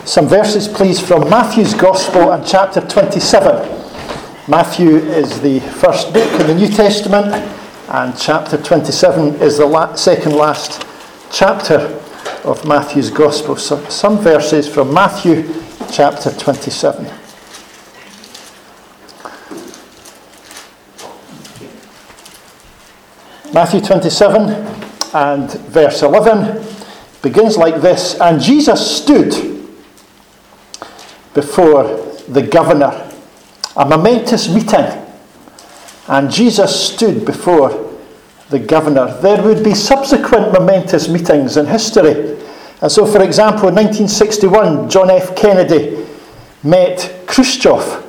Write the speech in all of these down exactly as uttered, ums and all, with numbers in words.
Some verses, please, from Matthew's Gospel and chapter twenty-seven. Matthew is the first book in the New Testament, and chapter twenty-seven is the la- second last chapter of Matthew's Gospel. So some verses from Matthew chapter twenty-seven. Matthew twenty-seven and verse eleven begins like this: "And Jesus stood before the governor." A momentous meeting. And Jesus stood before the governor. There would be subsequent momentous meetings in history. And so, for example, in nineteen sixty-one, John F. Kennedy met Khrushchev.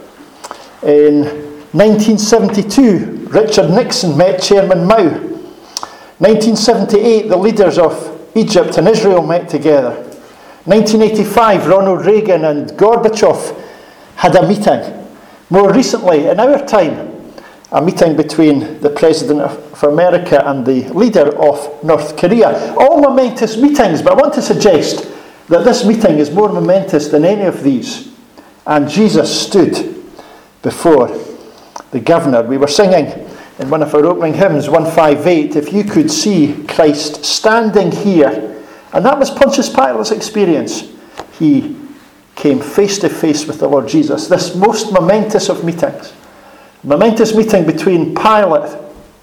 In nineteen seventy-two, Richard Nixon met Chairman Mao. nineteen seventy-eight, the leaders of Egypt and Israel met together. nineteen eighty-five, Ronald Reagan and Gorbachev had a meeting. More recently, in our time, a meeting between the President of America and the leader of North Korea. All momentous meetings, but I want to suggest that this meeting is more momentous than any of these. And Jesus stood before the governor. We were singing in one of our opening hymns, one fifty-eight, "If you could see Christ standing here." And that was Pontius Pilate's experience. He came face to face with the Lord Jesus. This most momentous of meetings. Momentous meeting between Pilate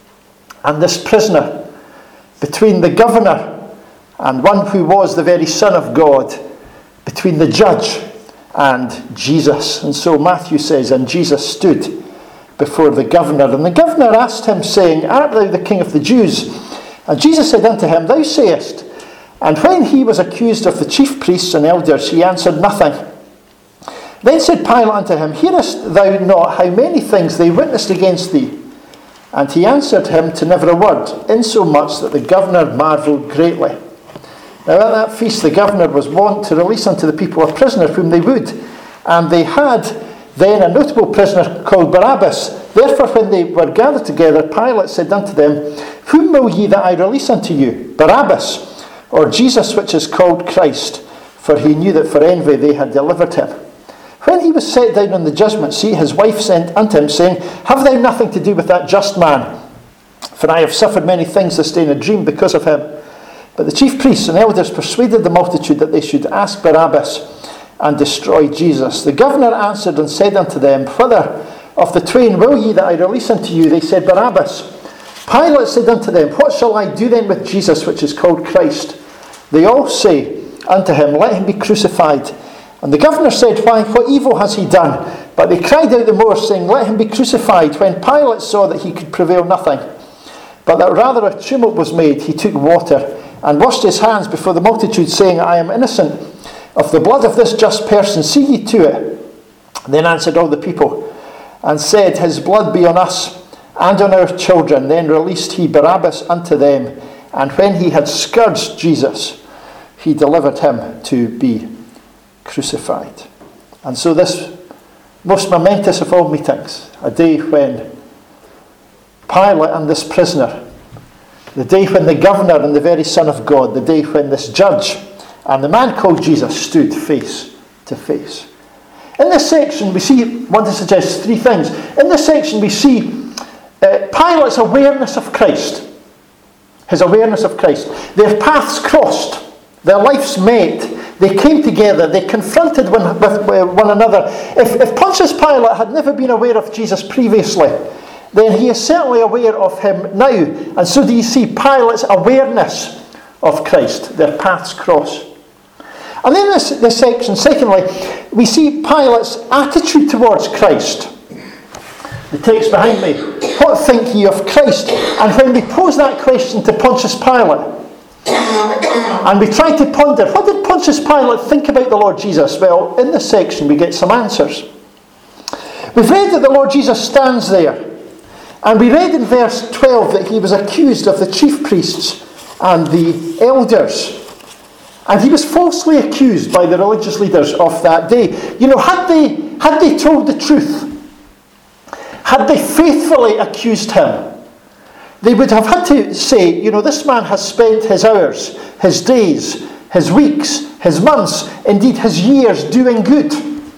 and this prisoner. Between the governor and one who was the very Son of God. Between the judge and Jesus. And so Matthew says, "And Jesus stood before the governor. And the governor asked him, saying, Art thou the King of the Jews? And Jesus said unto him, Thou sayest. And when he was accused of the chief priests and elders, he answered nothing. Then said Pilate unto him, Hearest thou not how many things they witnessed against thee? And he answered him to never a word, insomuch that the governor marvelled greatly." Now at that feast the governor was wont to release unto the people a prisoner whom they would. And they had then a notable prisoner called Barabbas. Therefore when they were gathered together, Pilate said unto them, Whom will ye that I release unto you, Barabbas, or Jesus which is called Christ? For he knew that for envy they had delivered him. When he was set down on the judgment seat, his wife sent unto him, saying, Have thou nothing to do with that just man? For I have suffered many things this day in a dream because of him. But the chief priests and elders persuaded the multitude that they should ask Barabbas and destroy Jesus. The governor answered and said unto them, Whether of the twain will ye that I release unto you? They said, Barabbas. Pilate said unto them, What shall I do then with Jesus which is called Christ? They all say unto him, Let him be crucified. And the governor said, Why, what evil has he done? But they cried out the more, saying, Let him be crucified. When Pilate saw that he could prevail nothing, but that rather a tumult was made, he took water and washed his hands before the multitude, saying, I am innocent of the blood of this just person. See ye to it. Then answered all the people and said, His blood be on us and on our children. Then released he Barabbas unto them. And when he had scourged Jesus, he delivered him to be crucified. And so this most momentous of all meetings, a day when Pilate and this prisoner, the day when the governor and the very Son of God, the day when this judge and the man called Jesus stood face to face. In this section we see, I want to suggest three things. In this section we see uh, Pilate's awareness of Christ. His awareness of Christ. Their paths crossed. Their lives met. They came together. They confronted one, with one another. If, if Pontius Pilate had never been aware of Jesus previously, then he is certainly aware of him now. And so do you see Pilate's awareness of Christ. Their paths cross. And then this, this section, secondly, we see Pilate's attitude towards Christ. The text behind me, What think ye of Christ? And when we pose that question to Pontius Pilate, and we try to ponder, what did Pontius Pilate think about the Lord Jesus? Well, in this section we get some answers. We've read that the Lord Jesus stands there. And we read in verse twelve that he was accused of the chief priests and the elders. And he was falsely accused by the religious leaders of that day. You know, had they, had they told the truth, had they faithfully accused him, they would have had to say, you know, this man has spent his hours, his days, his weeks, his months, indeed his years doing good.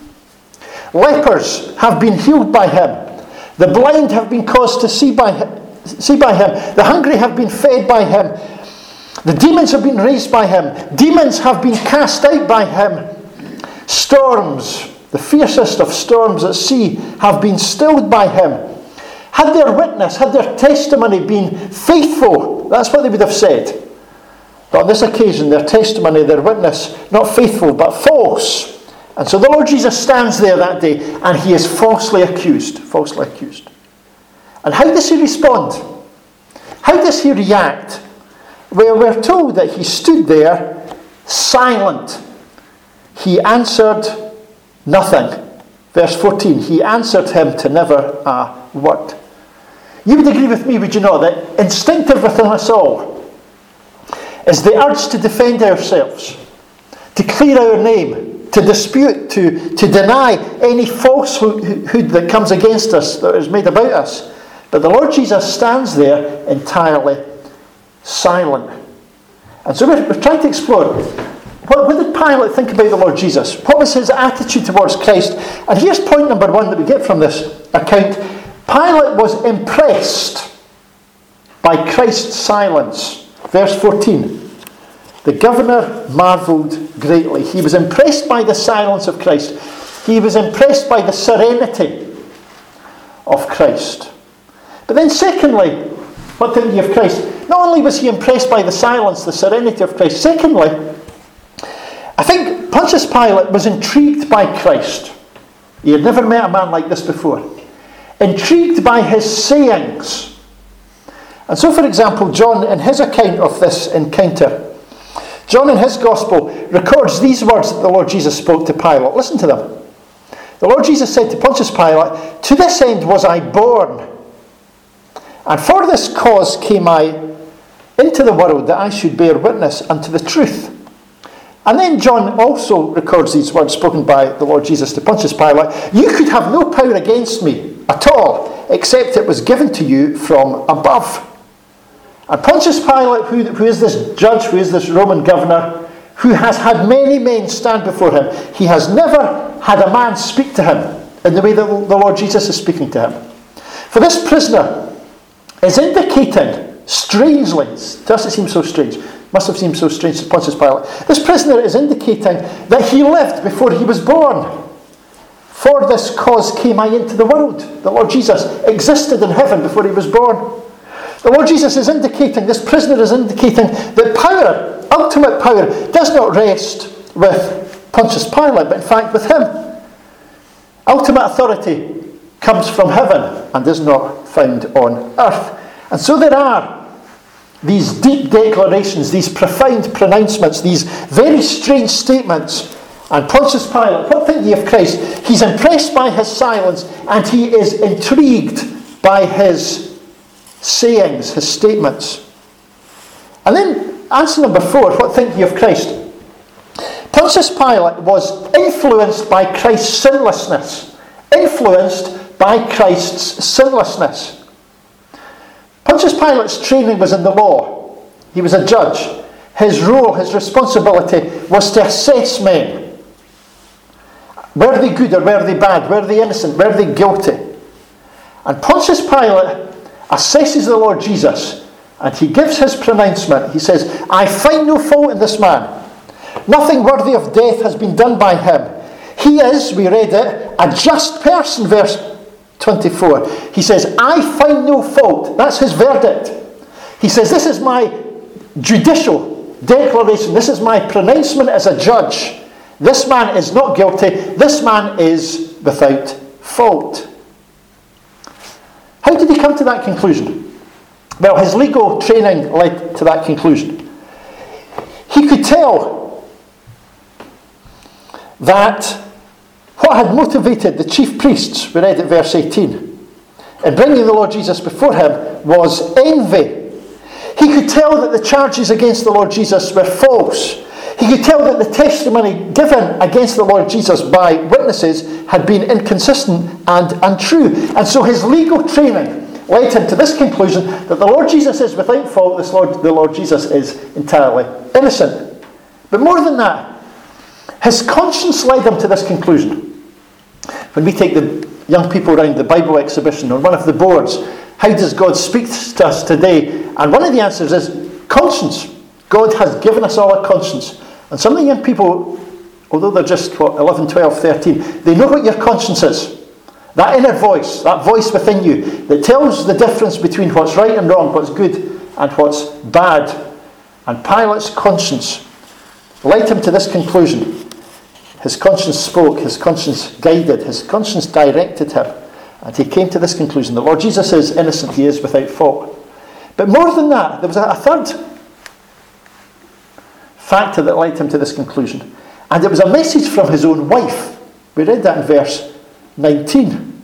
Lepers have been healed by him. The blind have been caused to see by him. See by him. The hungry have been fed by him. The demons have been raised by him. Demons have been cast out by him. Storms, the fiercest of storms at sea, have been stilled by him. Had their witness, had their testimony been faithful, that's what they would have said. But on this occasion, their testimony, their witness, not faithful, but false. And so the Lord Jesus stands there that day, and he is falsely accused. Falsely accused. And how does he respond? How does he react? Well, we're told that he stood there silent. He answered nothing. Verse fourteen, he answered him to never a word. You would agree with me, would you not, that instinctive within us all is the urge to defend ourselves, to clear our name, to dispute, to, to deny any falsehood that comes against us, that is made about us. But the Lord Jesus stands there entirely silent. And so we're, we're trying to explore, what, what did Pilate think about the Lord Jesus? What was his attitude towards Christ? And here's point number one that we get from this account. Pilate was impressed by Christ's silence. Verse fourteen. The governor marvelled greatly. He was impressed by the silence of Christ. He was impressed by the serenity of Christ. But then secondly, what think ye of Christ? Not only was he impressed by the silence, the serenity of Christ, secondly, I think Pontius Pilate was intrigued by Christ. He had never met a man like this before. Intrigued by his sayings. And so, for example, John, in his account of this encounter, John in his Gospel records these words that the Lord Jesus spoke to Pilate. Listen to them. The Lord Jesus said to Pontius Pilate, "To this end was I born, and for this cause came I into the world, that I should bear witness unto the truth." And then John also records these words spoken by the Lord Jesus to Pontius Pilate. "You could have no power against me at all, except it was given to you from above." And Pontius Pilate, who, who is this judge, who is this Roman governor, who has had many men stand before him, he has never had a man speak to him in the way that the Lord Jesus is speaking to him. For this prisoner is indicating, strangely, does it seem so strange? Must have seemed so strange to Pontius Pilate. This prisoner is indicating that he lived before he was born. For this cause came I into the world. The Lord Jesus existed in heaven before he was born. The Lord Jesus is indicating, this prisoner is indicating, that power, ultimate power, does not rest with Pontius Pilate, but in fact with him. Ultimate authority comes from heaven and is not found on earth. And so there are these deep declarations, these profound pronouncements, these very strange statements. And Pontius Pilate, what think ye of Christ? He's impressed by his silence, and he is intrigued by his sayings, his statements. And then answer number four, what think ye of Christ? Pontius Pilate was influenced by Christ's sinlessness. Influenced by Christ's sinlessness. Pontius Pilate's training was in the law. He was a judge. His role, his responsibility was to assess men. Were they good or were they bad? Were they innocent? Were they guilty? And Pontius Pilate assesses the Lord Jesus, and he gives his pronouncement. He says, "I find no fault in this man. Nothing worthy of death has been done by him. He is," we read it, "a just person," verse twenty-four. He says, "I find no fault." That's his verdict. He says, "This is my judicial declaration. This is my pronouncement as a judge. This man is not guilty. This man is without fault." How did he come to that conclusion? Well, his legal training led to that conclusion. He could tell that what had motivated the chief priests, we read at verse eighteen, in bringing the Lord Jesus before him, was envy. He could tell that the charges against the Lord Jesus were false. He could tell that the testimony given against the Lord Jesus by witnesses had been inconsistent and untrue. And so his legal training led him to this conclusion, that the Lord Jesus is without fault, this Lord, the Lord Jesus is entirely innocent. But more than that, His conscience led him to this conclusion. When we take the young people around the Bible exhibition on one of the boards, how does God speak to us today? And one of the answers is conscience. God has given us all a conscience. And some of the young people, although they're just, what, eleven, twelve, thirteen, they know what your conscience is. That inner voice, that voice within you that tells the difference between what's right and wrong, what's good and what's bad. And Pilate's conscience led him to this conclusion. His conscience spoke, his conscience guided, his conscience directed him. And he came to this conclusion. The Lord Jesus is innocent, he is without fault. But more than that, there was a third factor that led him to this conclusion. And it was a message from his own wife. We read that in verse nineteen.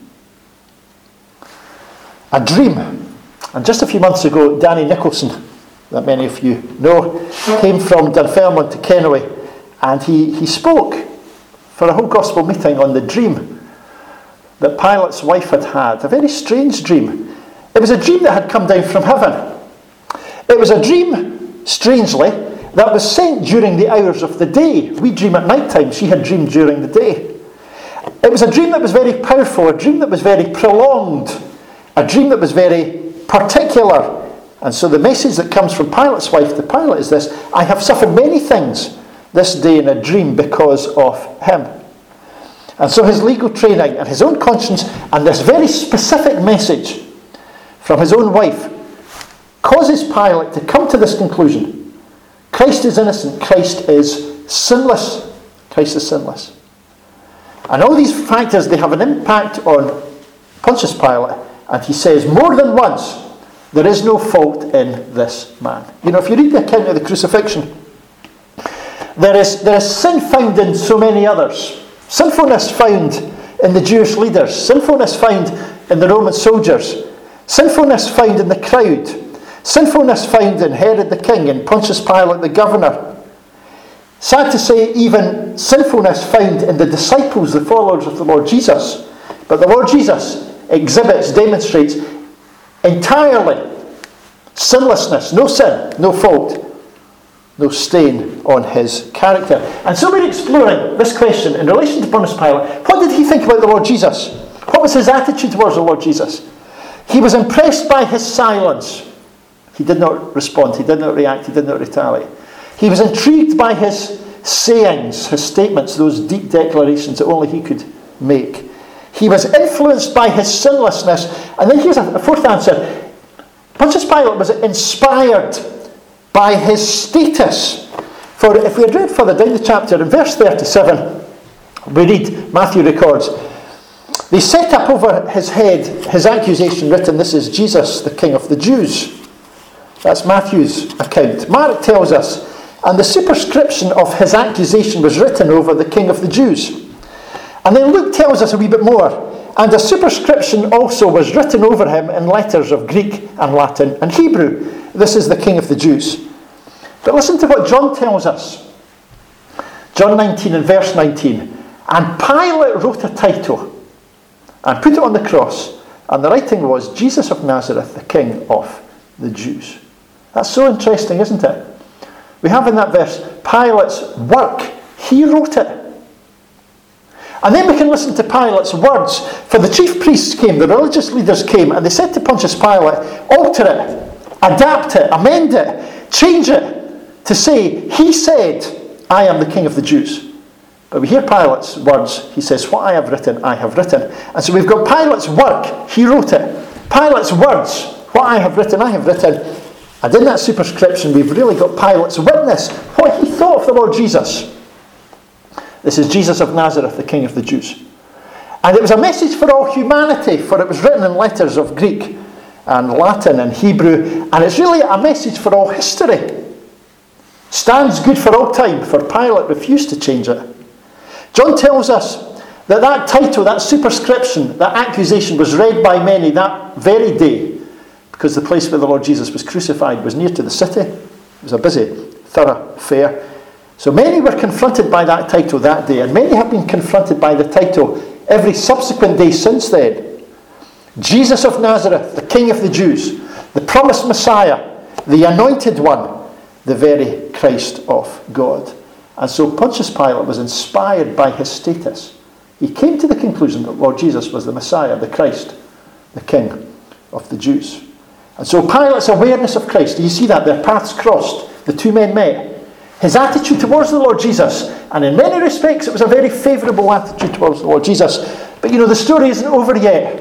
A dream. And just a few months ago, Danny Nicholson, that many of you know, came from Dunfermline to Kennoway, and he, he spoke for a whole gospel meeting on the dream that Pilate's wife had had. A very strange dream. It was a dream that had come down from heaven. It was a dream, strangely, that was sent during the hours of the day. We dream at night time. She had dreamed during the day. It was a dream that was very powerful, a dream that was very prolonged, a dream that was very particular. And so the message that comes from Pilate's wife to Pilate is this: I have suffered many things this day in a dream because of him. And so his legal training and his own conscience and this very specific message from his own wife causes Pilate to come to this conclusion. Christ is innocent. Christ is sinless. Christ is sinless. And all these factors, they have an impact on Pontius Pilate. And he says more than once, there is no fault in this man. You know, if you read the account of the crucifixion, there is, there is sin found in so many others. Sinfulness found in the Jewish leaders. Sinfulness found in the Roman soldiers. Sinfulness found in the crowd. Sinfulness found in Herod the king and Pontius Pilate the governor. Sad to say, even sinfulness found in the disciples, the followers of the Lord Jesus. But the Lord Jesus exhibits, demonstrates entirely sinlessness, no sin, no fault, no stain on his character. And so we're exploring this question in relation to Pontius Pilate. What did he think about the Lord Jesus? What was his attitude towards the Lord Jesus? He was impressed by his silence. He did not respond, he did not react, he did not retaliate. He was intrigued by his sayings, his statements, those deep declarations that only he could make. He was influenced by his sinlessness. And then here's a fourth answer. Pontius Pilate was inspired by his status. For if we had read further down the chapter, in verse thirty-seven, we read, Matthew records, they set up over his head his accusation written, this is Jesus, the King of the Jews. That's Matthew's account. Mark tells us, and the superscription of his accusation was written over the King of the Jews. And then Luke tells us a wee bit more. And a superscription also was written over him in letters of Greek and Latin and Hebrew. This is the King of the Jews. But listen to what John tells us. John nineteen and verse nineteen. And Pilate wrote a title and put it on the cross. And the writing was, Jesus of Nazareth, the King of the Jews. That's so interesting, isn't it? We have in that verse Pilate's work. He wrote it. And then we can listen to Pilate's words. For the chief priests came, the religious leaders came, and they said to Pontius Pilate, alter it, adapt it, amend it, change it, to say, he said, I am the King of the Jews. But we hear Pilate's words. He says, what I have written, I have written. And so we've got Pilate's work. He wrote it. Pilate's words, what I have written, I have written. And in that superscription, we've really got Pilate's witness, what he thought of the Lord Jesus. This is Jesus of Nazareth, the King of the Jews. And it was a message for all humanity, for it was written in letters of Greek and Latin and Hebrew, and it's really a message for all history. Stands good for all time, for Pilate refused to change it. John tells us that that title, that superscription, that accusation was read by many that very day, because the place where the Lord Jesus was crucified was near to the city. It was a busy thoroughfare. So many were confronted by that title that day, and many have been confronted by the title every subsequent day since then. Jesus of Nazareth, the King of the Jews, the promised Messiah, the anointed one, the very Christ of God. And so Pontius Pilate was inspired by his status. He came to the conclusion that Lord Jesus was the Messiah, the Christ, the King of the Jews. And so Pilate's awareness of Christ, do you see that? Their paths crossed. The two men met. His attitude towards the Lord Jesus, and in many respects it was a very favourable attitude towards the Lord Jesus. But you know, the story isn't over yet.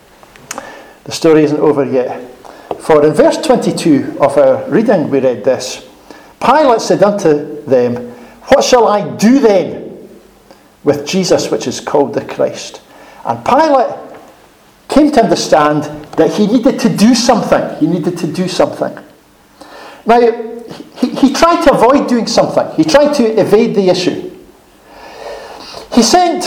The story isn't over yet. For in verse twenty-two of our reading we read this. Pilate said unto them, What shall I do then with Jesus which is called the Christ? And Pilate came to understand that he needed to do something. He needed to do something. Now, he, he tried to avoid doing something. He tried to evade the issue. He sent,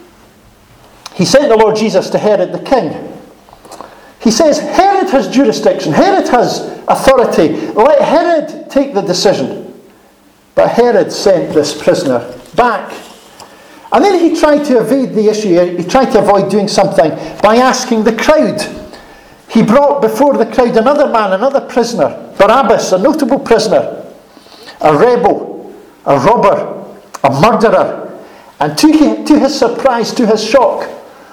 he sent the Lord Jesus to Herod the king. He says, Herod has jurisdiction. Herod has authority. Let Herod take the decision. But Herod sent this prisoner back. And then he tried to evade the issue. He tried to avoid doing something by asking the crowd. He brought before the crowd another man, another prisoner, Barabbas, a notable prisoner, a rebel, a robber, a murderer. And to his, to his surprise, to his shock,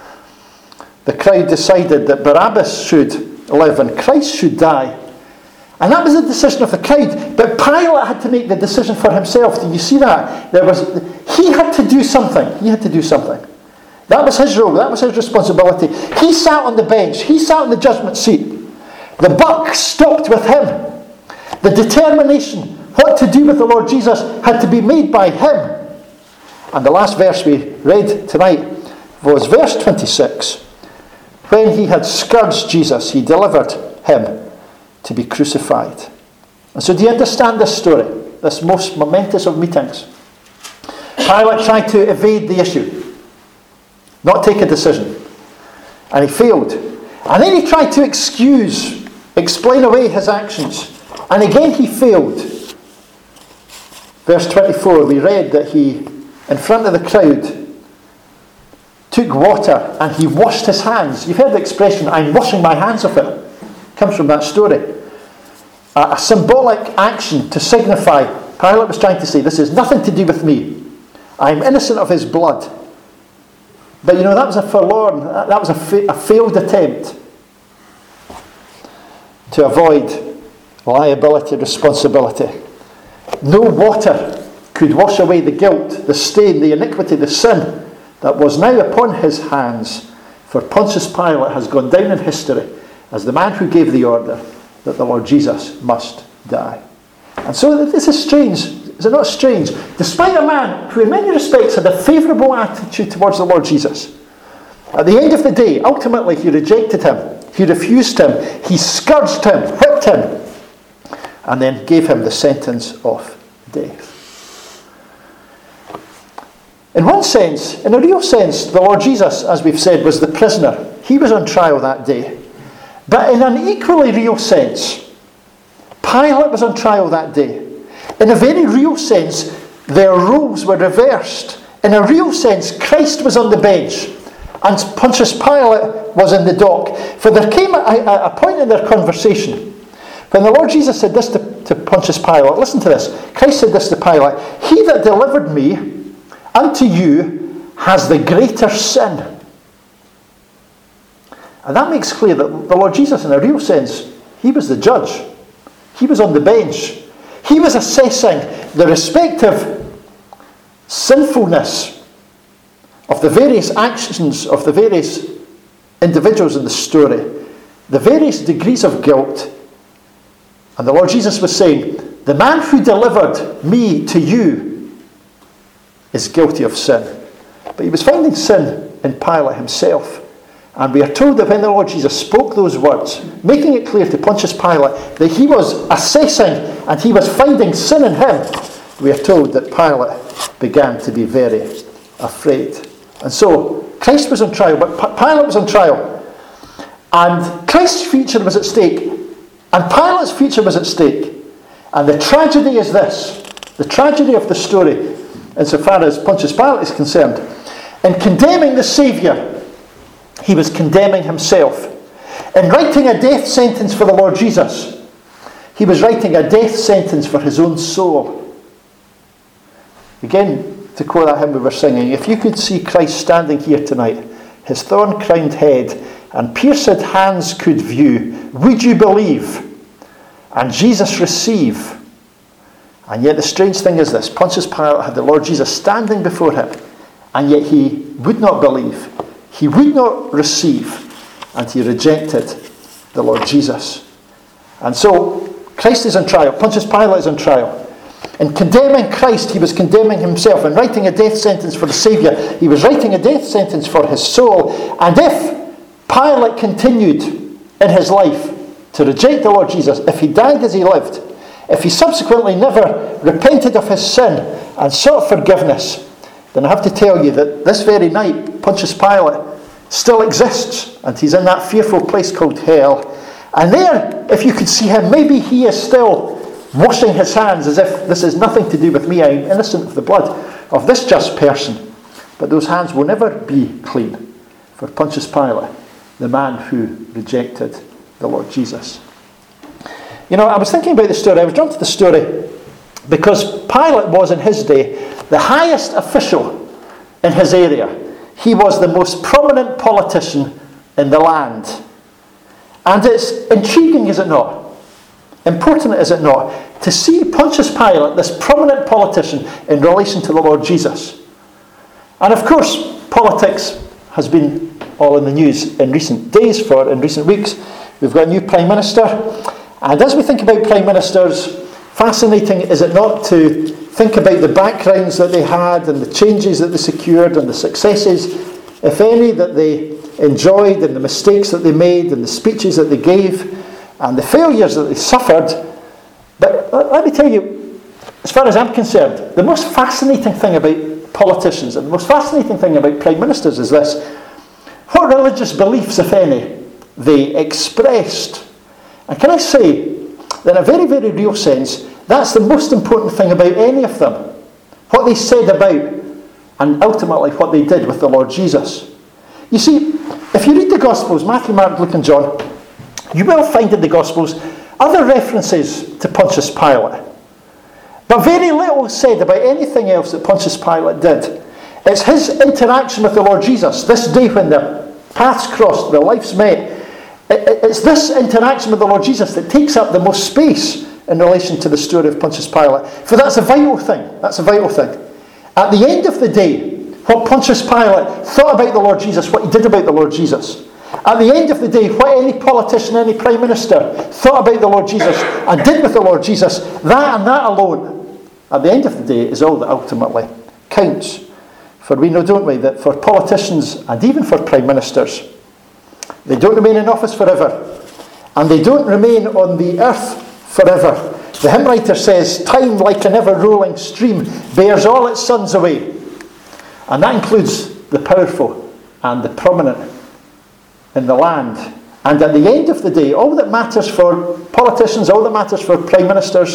the crowd decided that Barabbas should live and Christ should die. And that was the decision of the crowd. But Pilate had to make the decision for himself. Do you see that? There was, he had to do something. He had to do something. That was his role. That was his responsibility. He sat on the bench. He sat on the judgment seat. The buck stopped with him. The determination what to do with the Lord Jesus had to be made by him. And the last verse we read tonight was verse twenty-six. When he had scourged Jesus, he delivered him to be crucified. And so do you understand this story? This most momentous of meetings. Pilate tried to evade the issue. Not take a decision. And he failed. And then he tried to excuse, explain away his actions. And again he failed. Verse twenty-four, we read that he, in front of the crowd, took water and he washed his hands. You've heard the expression, I'm washing my hands of it. It comes from that story. A, a symbolic action to signify, Pilate was trying to say, this has nothing to do with me. I'm innocent of his blood. But you know, that was a forlorn, that was a, fa- a failed attempt to avoid liability, responsibility. No water could wash away the guilt, the stain, the iniquity, the sin that was now upon his hands. For Pontius Pilate has gone down in history as the man who gave the order that the Lord Jesus must die. And so this is strange. Is it not strange? Despite a man who in many respects had a favourable attitude towards the Lord Jesus, at the end of the day, ultimately he rejected him. He refused him. He scourged him, whipped him, and then gave him the sentence of death. In one sense, in a real sense, the Lord Jesus, as we've said, was the prisoner. He was on trial that day. But in an equally real sense, Pilate was on trial that day. In a very real sense, their roles were reversed. In a real sense, Christ was on the bench and Pontius Pilate was in the dock. For there came a, a, a point in their conversation when the Lord Jesus said this to, to Pontius Pilate. Listen to this. Christ said this to Pilate. He that delivered me unto you has the greater sin. And that makes clear that the Lord Jesus, in a real sense, he was the judge. He was on the bench. He was assessing the respective sinfulness of the various actions of the various individuals in the story, the various degrees of guilt. And the Lord Jesus was saying, the man who delivered me to you is guilty of sin. But he was finding sin in Pilate himself. And we are told that when the Lord Jesus spoke those words, making it clear to Pontius Pilate that he was assessing and he was finding sin in him, we are told that Pilate began to be very afraid. And so, Christ was on trial, but Pilate was on trial. And Christ's future was at stake. And Pilate's future was at stake. And the tragedy is this. The tragedy of the story, insofar as Pontius Pilate is concerned, in condemning the Saviour, he was condemning himself. In writing a death sentence for the Lord Jesus, he was writing a death sentence for his own soul. Again, to quote that hymn we were singing, if you could see Christ standing here tonight, his thorn-crowned head and pierced hands could view, would you believe and Jesus receive? And yet the strange thing is this, Pontius Pilate had the Lord Jesus standing before him, and yet he would not believe, he would not receive, and he rejected the Lord Jesus. And so Christ is on trial, Pontius Pilate is on trial. In condemning Christ, he was condemning himself. In writing a death sentence for the Saviour, he was writing a death sentence for his soul. And if Pilate continued in his life to reject the Lord Jesus, if he died as he lived, if he subsequently never repented of his sin and sought forgiveness, then I have to tell you that this very night, Pontius Pilate still exists, and he's in that fearful place called hell. And there, if you could see him, maybe he is still washing his hands as if this is nothing to do with me, I am innocent of the blood of this just person. But those hands will never be clean for Pontius Pilate, the man who rejected the Lord Jesus. You know, I was thinking about the story, I was drawn to the story because Pilate was in his day the highest official in his area. He was the most prominent politician in the land. And it's intriguing, is it not? Important, is it not, to see Pontius Pilate, this prominent politician, in relation to the Lord Jesus. And of course, politics has been all in the news in recent days, for in recent weeks. We've got a new Prime Minister. And as we think about Prime Ministers, fascinating, is it not, to think about the backgrounds that they had and the changes that they secured and the successes, if any, that they enjoyed, and the mistakes that they made and the speeches that they gave and the failures that they suffered. But let me tell you, as far as I'm concerned, the most fascinating thing about politicians and the most fascinating thing about prime ministers is this: what religious beliefs, if any, they expressed. And can I say that in a very, very real sense, that's the most important thing about any of them. What they said about, and ultimately what they did with the Lord Jesus. You see, if you read the Gospels, Matthew, Mark, Luke and John, you will find in the Gospels other references to Pontius Pilate. But very little is said about anything else that Pontius Pilate did. It's his interaction with the Lord Jesus, this day when their paths crossed, their lives met. It's this interaction with the Lord Jesus that takes up the most space in relation to the story of Pontius Pilate. For that's a vital thing. That's a vital thing. At the end of the day, what Pontius Pilate thought about the Lord Jesus, what he did about the Lord Jesus. At the end of the day, what any politician, any prime minister thought about the Lord Jesus and did with the Lord Jesus, that and that alone, at the end of the day, is all that ultimately counts. For we know, don't we, that for politicians and even for prime ministers, they don't remain in office forever, and they don't remain on the earth forever. The hymn writer says, time, like an ever-rolling stream, bears all its sons away. And that includes the powerful and the prominent in the land. And at the end of the day, all that matters for politicians, all that matters for prime ministers,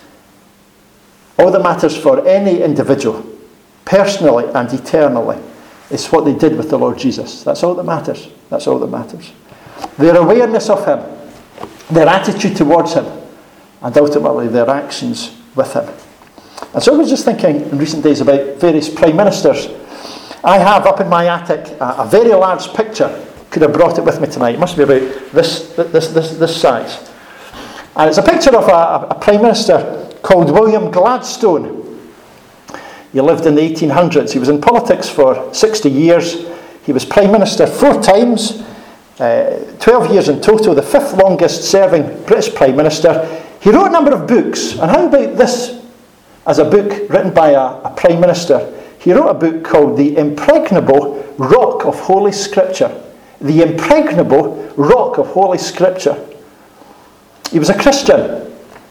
all that matters for any individual, personally and eternally, is what they did with the Lord Jesus. That's all that matters. That's all that matters. Their awareness of him, their attitude towards him, and ultimately their actions with him. And so I was just thinking in recent days about various prime ministers. I have up in my attic a, a very large picture. Could have brought it with me tonight. It must be about this this this, this size. And it's a picture of a, a prime minister called William Gladstone. He lived in the eighteen hundreds. He was in politics for sixty years. He was prime minister four times, uh, twelve years in total, the fifth longest serving British prime minister. He wrote a number of books. And how about this as a book written by a, a prime minister? He wrote a book called The Impregnable Rock of Holy Scripture. The Impregnable Rock of Holy Scripture. He was a Christian.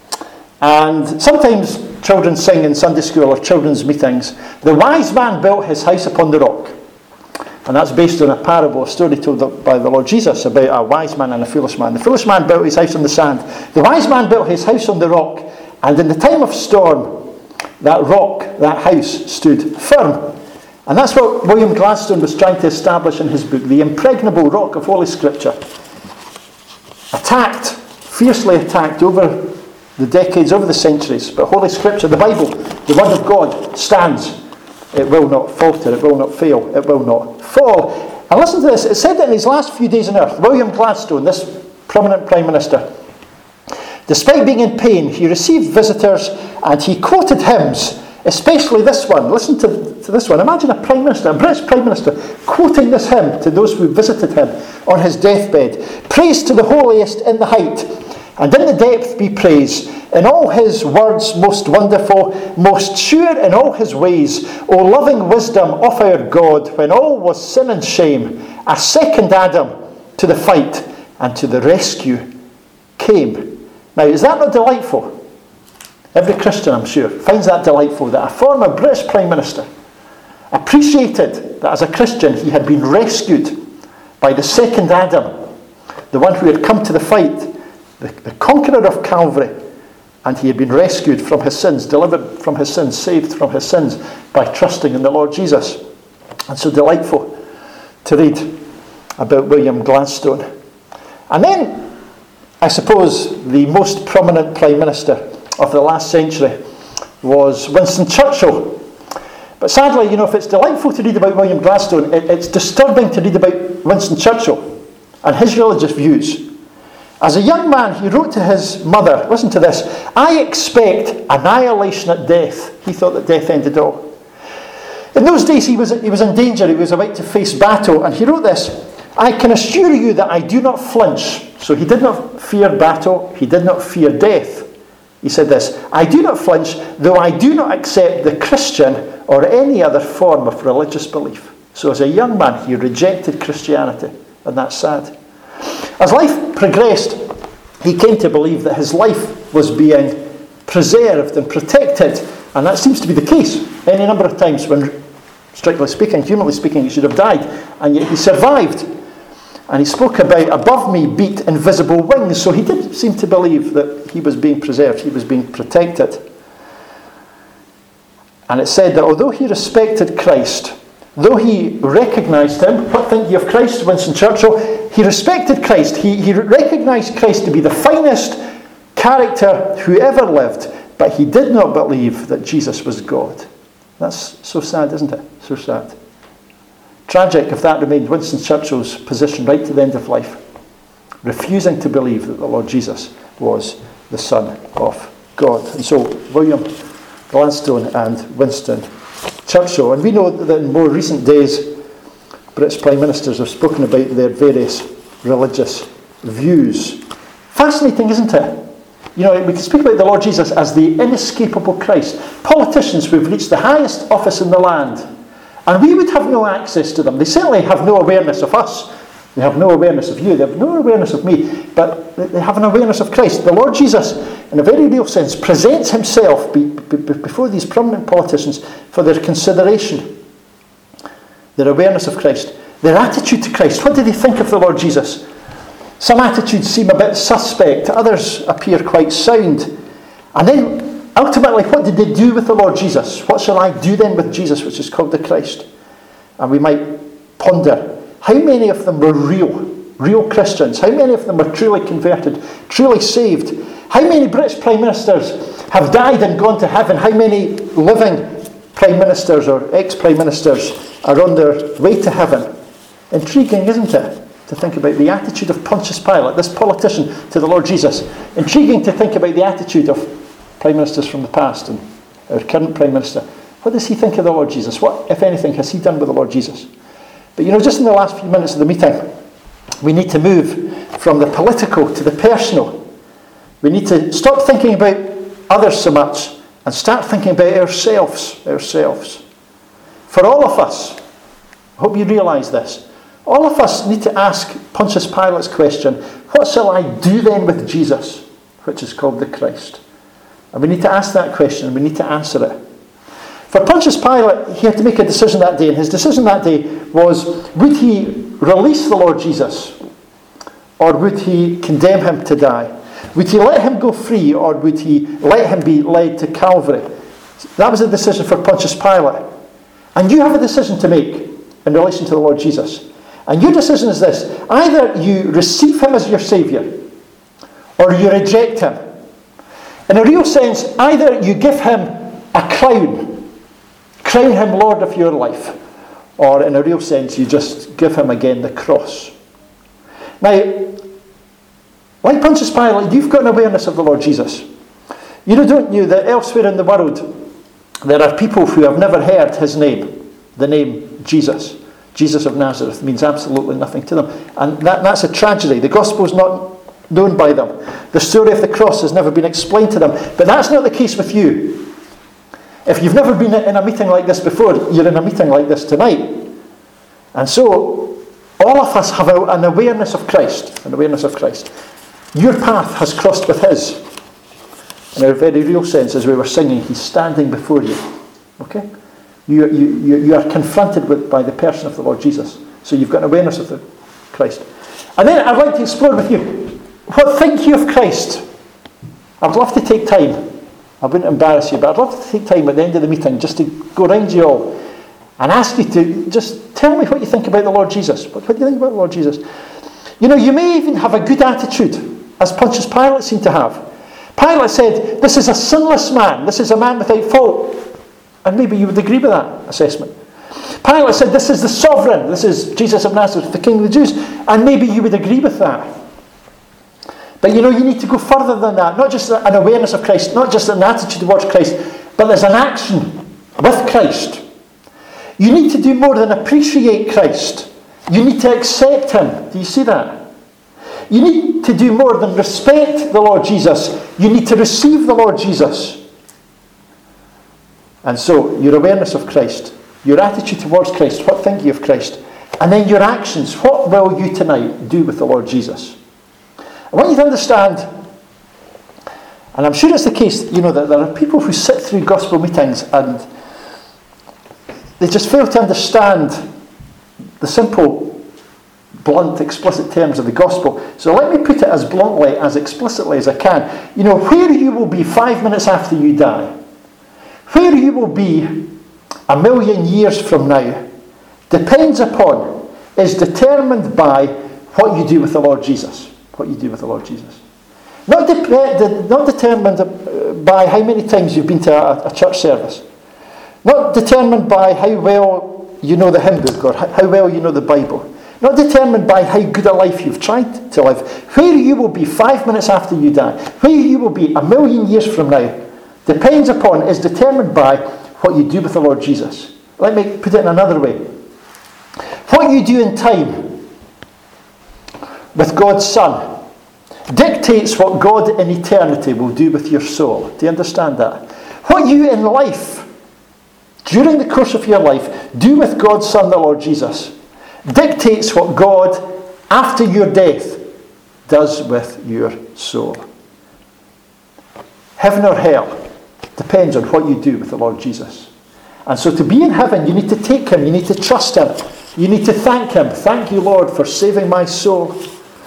And sometimes children sing in Sunday school or children's meetings, the wise man built his house upon the rock. And that's based on a parable, a story told by the Lord Jesus about a wise man and a foolish man. The foolish man built his house on the sand. The wise man built his house on the rock. And in the time of storm, that rock, that house, stood firm. And that's what William Gladstone was trying to establish in his book, The Impregnable Rock of Holy Scripture. Attacked, fiercely attacked over the decades, over the centuries. But Holy Scripture, the Bible, the Word of God, stands. It will not falter, it will not fail, it will not fall. And listen to this, it said that in his last few days on earth, William Gladstone, this prominent Prime Minister, despite being in pain, he received visitors and he quoted hymns, especially this one. Listen to, to this one. Imagine a Prime Minister, a British Prime Minister, quoting this hymn to those who visited him on his deathbed. Praise to the holiest in the height, and in the depth be praise. In all his words most wonderful, most sure in all his ways. O loving wisdom of our God, when all was sin and shame, a second Adam to the fight and to the rescue came. Now, is that not delightful? Every Christian, I'm sure, finds that delightful, that a former British Prime Minister appreciated that as a Christian he had been rescued by the second Adam, the one who had come to the fight, the, the conqueror of Calvary, and he had been rescued from his sins, delivered from his sins, saved from his sins by trusting in the Lord Jesus. And so delightful to read about William Gladstone. And then, I suppose, the most prominent Prime Minister of the last century was Winston Churchill. But sadly, you know, if it's delightful to read about William Gladstone, it, it's disturbing to read about Winston Churchill and his religious views. As a young man, he wrote to his mother, listen to this, I expect annihilation at death. He thought that death ended all. In those days, he was, he was in danger. He was about to face battle. And he wrote this, I can assure you that I do not flinch. So he did not fear battle. He did not fear death. He said this, I do not flinch, though I do not accept the Christian or any other form of religious belief. So as a young man, he rejected Christianity. And that's sad. As life progressed, he came to believe that his life was being preserved and protected. And that seems to be the case. Any number of times when, strictly speaking, humanly speaking, he should have died. And yet he survived. And he spoke about, above me beat invisible wings. So he did seem to believe that he was being preserved, he was being protected. And it said that although he respected Christ, though he recognised him, what think you of Christ, Winston Churchill? He respected Christ. He, he recognised Christ to be the finest character who ever lived, but he did not believe that Jesus was God. That's so sad, isn't it? So sad. Tragic if that remained Winston Churchill's position right to the end of life, refusing to believe that the Lord Jesus was the Son of God. And so William Gladstone and Winston Churchill. And we know that in more recent days, British Prime Ministers have spoken about their various religious views. Fascinating, isn't it? You know, we can speak about the Lord Jesus as the inescapable Christ. Politicians who have reached the highest office in the land, and we would have no access to them. They certainly have no awareness of us. They have no awareness of you. They have no awareness of me. But they have an awareness of Christ. The Lord Jesus, in a very real sense, presents himself be, be, before these prominent politicians for their consideration, their awareness of Christ, their attitude to Christ. What do they think of the Lord Jesus? Some attitudes seem a bit suspect. Others appear quite sound. And then, ultimately, what did they do with the Lord Jesus? What shall I do then with Jesus, which is called the Christ? And we might ponder, how many of them were real, real Christians? How many of them were truly converted, truly saved? How many British Prime Ministers have died and gone to heaven? How many living Prime Ministers or ex-Prime Ministers are on their way to heaven? Intriguing, isn't it? To think about the attitude of Pontius Pilate, this politician, to the Lord Jesus. Intriguing to think about the attitude of Prime Ministers from the past and our current Prime Minister. What does he think of the Lord Jesus? What, if anything, has he done with the Lord Jesus? But you know, just in the last few minutes of the meeting, we need to move from the political to the personal. We need to stop thinking about others so much and start thinking about ourselves, ourselves. For all of us, I hope you realise this, all of us need to ask Pontius Pilate's question, what shall I do then with Jesus, which is called the Christ? And we need to ask that question, and we need to answer it. For Pontius Pilate, he had to make a decision that day, and his decision that day was, would he release the Lord Jesus, or would he condemn him to die? Would he let him go free, or would he let him be led to Calvary? That was a decision for Pontius Pilate. And you have a decision to make in relation to the Lord Jesus. And your decision is this: either you receive him as your Saviour, or you reject him. In a real sense, either you give him a crown, crown him Lord of your life, or in a real sense, you just give him again the cross. Now, like Pontius Pilate, you've got an awareness of the Lord Jesus. You know, don't you, that elsewhere in the world, there are people who have never heard his name, the name Jesus. Jesus of Nazareth means absolutely nothing to them. And that, that's a tragedy. The gospel's not known by them. The story of the cross has never been explained to them. But that's not the case with you. If you've never been in a meeting like this before, you're in a meeting like this tonight. And so, all of us have an awareness of Christ. An awareness of Christ. Your path has crossed with his. In a very real sense, as we were singing, he's standing before you. Okay? You, you, you are confronted with by the person of the Lord Jesus. So you've got an awareness of the Christ. And then I'd like to explore with you, what think you of Christ? I'd love to take time. I wouldn't embarrass you, but I'd love to take time at the end of the meeting just to go round you all and ask you to just tell me what you think about the Lord Jesus. What, what do you think about the Lord Jesus? You know, you may even have a good attitude, as Pontius Pilate seemed to have. Pilate said, this is a sinless man. This is a man without fault. And maybe you would agree with that assessment. Pilate said, this is the sovereign. This is Jesus of Nazareth, the King of the Jews. And maybe you would agree with that. But you know, you need to go further than that. Not just an awareness of Christ, not just an attitude towards Christ, but there's an action with Christ. You need to do more than appreciate Christ. You need to accept him. Do you see that? You need to do more than respect the Lord Jesus. You need to receive the Lord Jesus. And so, your awareness of Christ, your attitude towards Christ, what think you of Christ? And then your actions, what will you tonight do with the Lord Jesus? I want you to understand, and I'm sure it's the case, you know, that there are people who sit through gospel meetings and they just fail to understand the simple, blunt, explicit terms of the gospel. So let me put it as bluntly, as explicitly as I can. You know, where you will be five minutes after you die, where you will be a million years from now, depends upon, is determined by what you do with the Lord Jesus. What you do with the Lord Jesus. Not, de- not determined by how many times you've been to a, a church service. Not determined by how well you know the hymn book or how well you know the Bible. Not determined by how good a life you've tried to live. Where you will be five minutes after you die, where you will be a million years from now, depends upon, is determined by what you do with the Lord Jesus. Let me put it in another way. What you do in time with God's Son dictates what God in eternity will do with your soul. Do you understand that? What you in life, during the course of your life, do with God's Son, the Lord Jesus, dictates what God, after your death, does with your soul. Heaven or hell depends on what you do with the Lord Jesus. And so to be in heaven, you need to take him, you need to trust him, you need to thank him. Thank you, Lord, for saving my soul.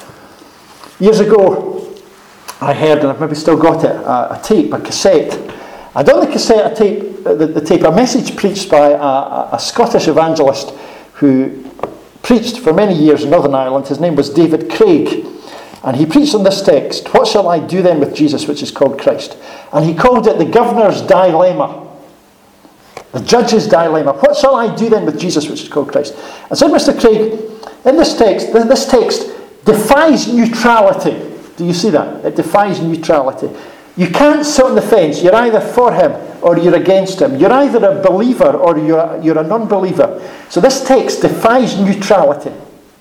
Years ago, I heard, and I've maybe still got it, a, a tape, a cassette. And on the cassette, a tape, the, the tape, a message preached by a, a Scottish evangelist who preached for many years in Northern Ireland. His name was David Craig. And he preached on this text, what shall I do then with Jesus, which is called Christ? And he called it the governor's dilemma. The judge's dilemma. What shall I do then with Jesus, which is called Christ? And so Mister Craig, in this text, this text defies neutrality. Do you see that? It defies neutrality. You can't sit on the fence. You're either for him or you're against him. You're either a believer or you're, you're a non-believer. So this text defies neutrality.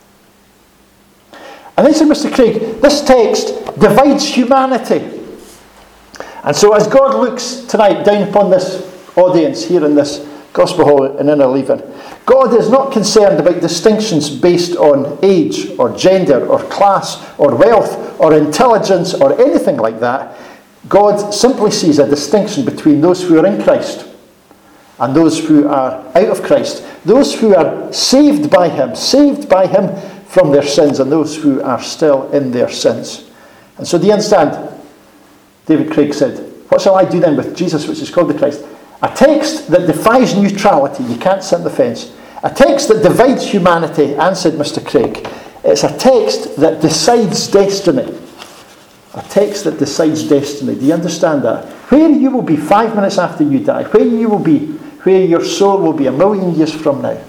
And then said Mister Craig, this text divides humanity. And so as God looks tonight down upon this audience here in this Gospel Hall in Innerleithen, God is not concerned about distinctions based on age or gender or class or wealth or intelligence or anything like that. God simply sees a distinction between those who are in Christ and those who are out of Christ. Those who are saved by him, saved by him from their sins, and those who are still in their sins. And so do you understand? David Craig said, what shall I do then with Jesus, which is called the Christ? A text that defies neutrality. You can't sit on the fence. A text that divides humanity, answered Mister Craig. It's a text that decides destiny. A text that decides destiny. Do you understand that? Where you will be five minutes after you die, where you will be, where your soul will be a million years from now.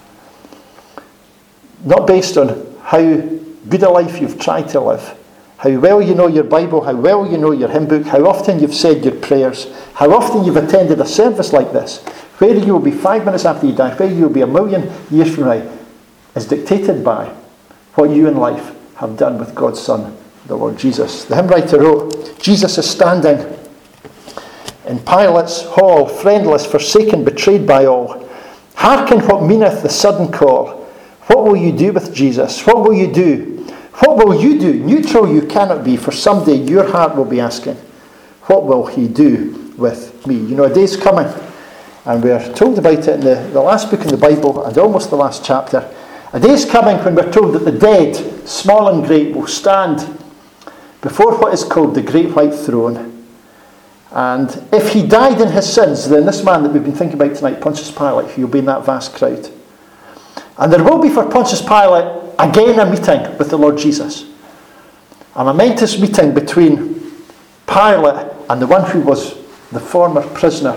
Not based on how good a life you've tried to live, how well you know your Bible, how well you know your hymn book, how often you've said your prayers, how often you've attended a service like this. Where you will be five minutes after you die, where you will be a million years from now, is dictated by what you in life have done with God's Son, the Lord Jesus. The hymn writer wrote, Jesus is standing in Pilate's hall, friendless, forsaken, betrayed by all. Hearken what meaneth the sudden call. What will you do with Jesus? What will you do? What will you do? Neutral you cannot be, for someday your heart will be asking, what will he do with me? You know, a day's coming, and we are told about it in the, the last book in the Bible, and almost the last chapter. A day's coming when we're told that the dead, small and great, will stand before what is called the Great White Throne. And if he died in his sins, then this man that we've been thinking about tonight, Pontius Pilate, he'll be in that vast crowd. And there will be for Pontius Pilate again a meeting with the Lord Jesus. A momentous meeting between Pilate and the one who was the former prisoner.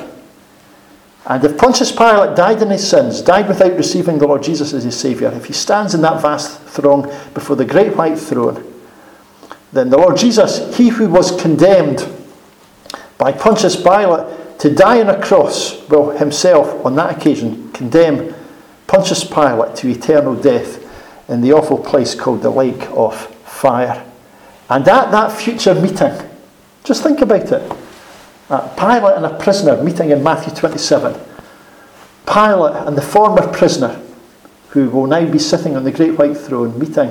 And if Pontius Pilate died in his sins, died without receiving the Lord Jesus as his Saviour, if he stands in that vast throng before the Great White Throne, then the Lord Jesus, he who was condemned by Pontius Pilate to die on a cross, will himself on that occasion condemn Pontius Pilate to eternal death in the awful place called the lake of fire. And at that future meeting, just think about it. Uh, Pilate and a prisoner meeting in Matthew twenty-seven. Pilate and the former prisoner, who will now be sitting on the Great White Throne, meeting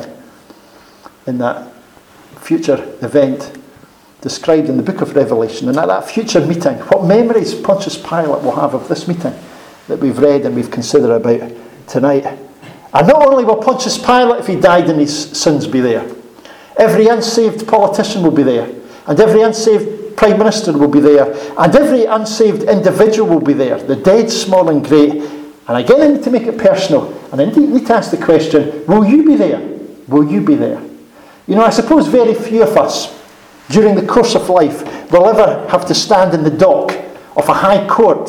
in that future event described in the book of Revelation. And at that future meeting, what memories Pontius Pilate will have of this meeting that we've read and we've considered about tonight. And not only will Pontius Pilate, if he died in his sins, be there, every unsaved politician will be there, and every unsaved prime minister will be there, and every unsaved individual will be there, the dead, small and great. And again, I need to make it personal, and I need to ask the question, will you be there? Will you be there? You know, I suppose very few of us, during the course of life, will ever have to stand in the dock of a high court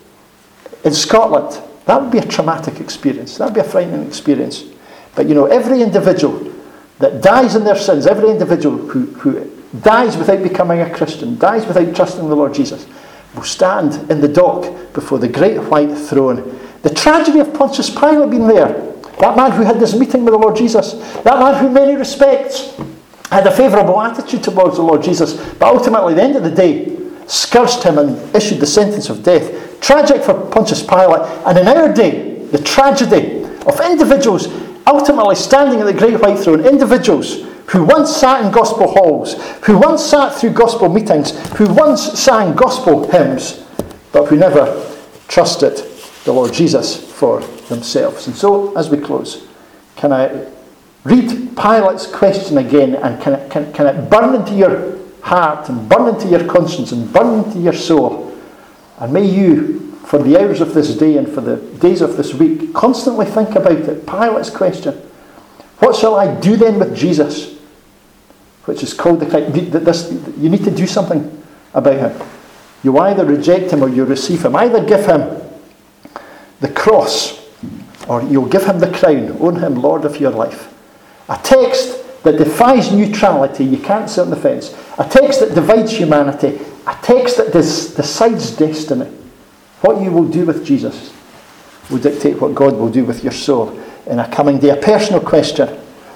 in Scotland. That would be a traumatic experience. That would be a frightening experience. But you know, every individual that dies in their sins, every individual who, who dies without becoming a Christian, dies without trusting the Lord Jesus, will stand in the dock before the Great White Throne. The tragedy of Pontius Pilate being there, that man who had this meeting with the Lord Jesus, that man who in many respects had a favourable attitude towards the Lord Jesus, but ultimately at the end of the day scourged him and issued the sentence of death. Tragic for Pontius Pilate. And in our day, the tragedy of individuals ultimately standing at the Great White Throne, individuals who once sat in gospel halls, who once sat through gospel meetings, who once sang gospel hymns, but who never trusted the Lord Jesus for themselves. And so, as we close, can I read Pilate's question again, and can it, can, can it burn into your heart and burn into your conscience and burn into your soul? And may you, for the hours of this day and for the days of this week, constantly think about it. Pilate's question, what shall I do then with Jesus? Which is called the Christ. This, you need to do something about him. You either reject him or you receive him. Either give him the cross or you'll give him the crown. Own him Lord of your life. A text that defies neutrality. You can't sit on the fence. A text that divides humanity. A text that des- decides destiny. What you will do with Jesus will dictate what God will do with your soul in a coming day. A personal question.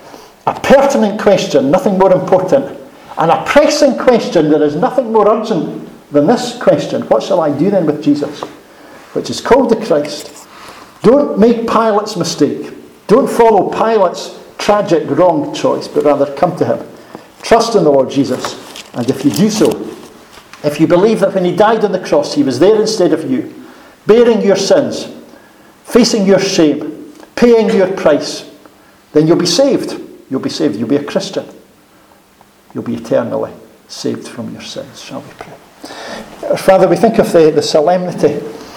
A pertinent question, nothing more important. And a pressing question, there is nothing more urgent than this question. What shall I do then with Jesus? Which is called the Christ. Don't make Pilate's mistake. Don't follow Pilate's tragic wrong choice, but rather come to him. Trust in the Lord Jesus. And if you do so, if you believe that when he died on the cross, he was there instead of you, bearing your sins, facing your shame, paying your price, then you'll be saved. You'll be saved. You'll be a Christian. You'll be eternally saved from your sins. Shall we pray? Father, we think of the, the solemnity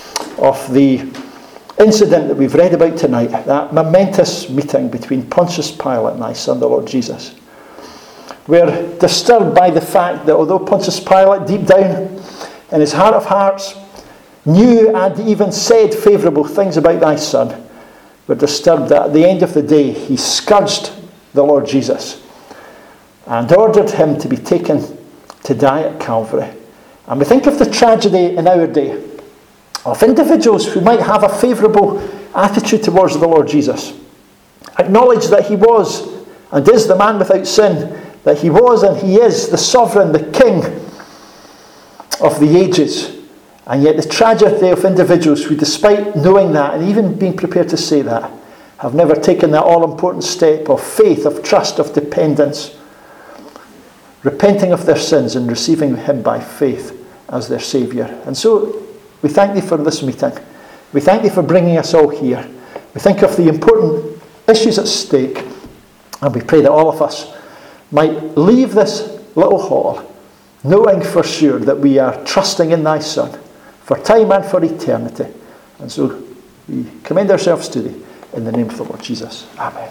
of the incident that we've read about tonight, that momentous meeting between Pontius Pilate and thy Son, the Lord Jesus. We're disturbed by the fact that although Pontius Pilate, deep down in his heart of hearts, knew and even said favourable things about thy son, we're disturbed that at the end of the day he scourged the Lord Jesus and ordered him to be taken to die at Calvary. And we think of the tragedy in our day of individuals who might have a favourable attitude towards the Lord Jesus, acknowledge that he was and is the man without sin, that he was and he is the sovereign, the king of the ages. And yet the tragedy of individuals who, despite knowing that and even being prepared to say that, have never taken that all-important step of faith, of trust, of dependence, repenting of their sins and receiving him by faith as their Saviour. And so we thank thee for this meeting. We thank thee for bringing us all here. We think of the important issues at stake, and we pray that all of us might leave this little hall knowing for sure that we are trusting in thy Son for time and for eternity. And so we commend ourselves to thee in the name of the Lord Jesus. Amen.